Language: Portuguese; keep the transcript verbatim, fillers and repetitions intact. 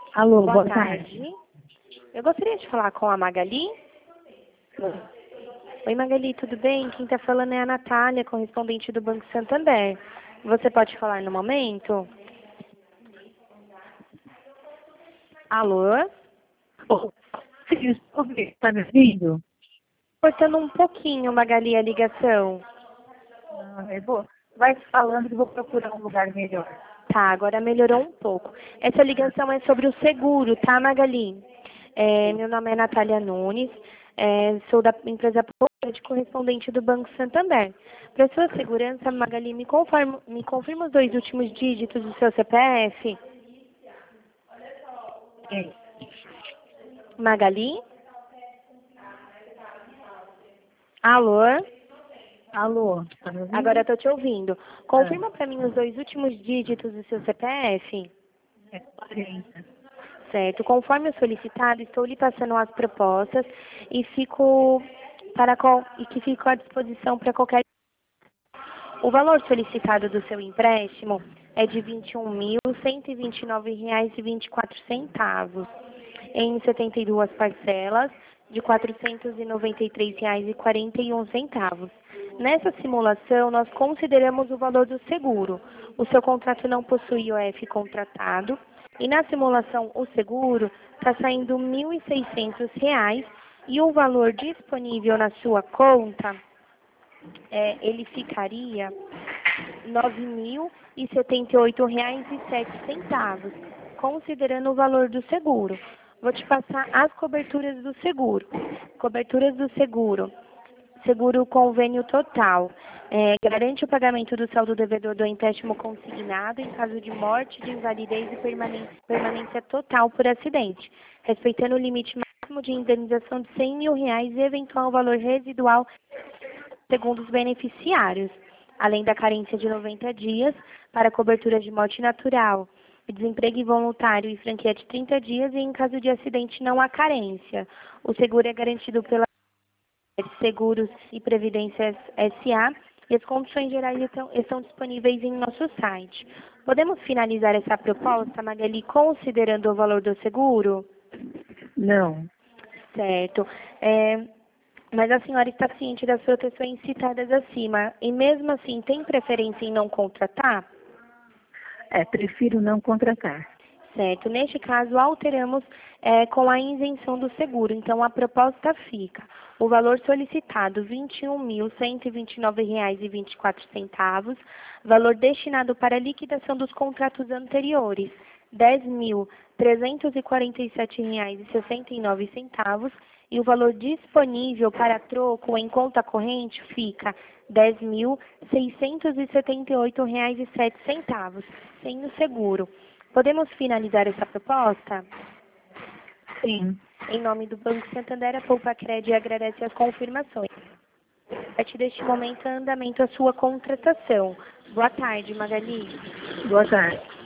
Alô, Boa boa tarde. tarde. Eu gostaria de falar com a Magali. Oi, Magali, tudo bem? Quem está falando é a Natália, correspondente do Banco Santander. Você pode falar no momento? Alô? Oh, está me ouvindo? Cortando um pouquinho, Magali, a ligação. Ah, é boa. Vai falando que eu vou procurar um lugar melhor. Tá, agora melhorou um pouco. Essa ligação é sobre o seguro, tá, Magali? É, meu nome é Natália Nunes, é, sou da empresa de correspondente do Banco Santander. Para sua segurança, Magali, me, conforma, me confirma os dois últimos dígitos do seu C P F? É. Magali? Alô? Alô, está me ouvindo? Agora estou te ouvindo. Ah, Confirma para mim os dois últimos dígitos do seu C P F? é quarenta. Certo. Conforme o solicitado, estou lhe passando as propostas e fico para qual, e que fico à disposição para qualquer. O valor solicitado do seu empréstimo é de vinte e um mil, cento e vinte e nove reais e vinte e quatro centavos, em setenta e duas parcelas de quatrocentos e noventa e três reais e quarenta e um centavos. Nessa simulação, nós consideramos o valor do seguro. O seu contrato não possui I O F contratado e na simulação o seguro está saindo mil e seiscentos reais e o valor disponível na sua conta, é, ele ficaria nove mil e setenta e oito reais e sete centavos, considerando o valor do seguro. Vou te passar as coberturas do seguro. Coberturas do seguro. Seguro convênio total. É, garante o pagamento do saldo devedor do empréstimo consignado em caso de morte, de invalidez e permanência, permanência total por acidente, respeitando o limite máximo de indenização de cem mil reais e eventual valor residual segundo os beneficiários, além da carência de noventa dias para cobertura de morte natural, desemprego involuntário e franquia de trinta dias e em caso de acidente não há carência. O seguro é garantido pela Seguros e Previdências S A e as condições gerais estão, estão disponíveis em nosso site. Podemos finalizar essa proposta, Magali, considerando o valor do seguro? Não. Certo. É, mas a senhora está ciente das proteções citadas acima e mesmo assim tem preferência em não contratar? É, prefiro não contratar. Certo. Neste caso, alteramos é, com a isenção do seguro. Então, a proposta fica. O valor solicitado, vinte e um mil, cento e vinte e nove reais e vinte e quatro centavos. Valor destinado para liquidação dos contratos anteriores, dez mil, trezentos e quarenta e sete reais e sessenta e nove centavos. E o valor disponível para troco em conta corrente fica dez mil, seiscentos e setenta e oito reais e sete centavos, sem o seguro. Podemos finalizar essa proposta? Sim. Em nome do Banco Santander, a Poupa Cred agradece as confirmações. A partir deste momento, em andamento a sua contratação. Boa tarde, Magali. Boa tarde.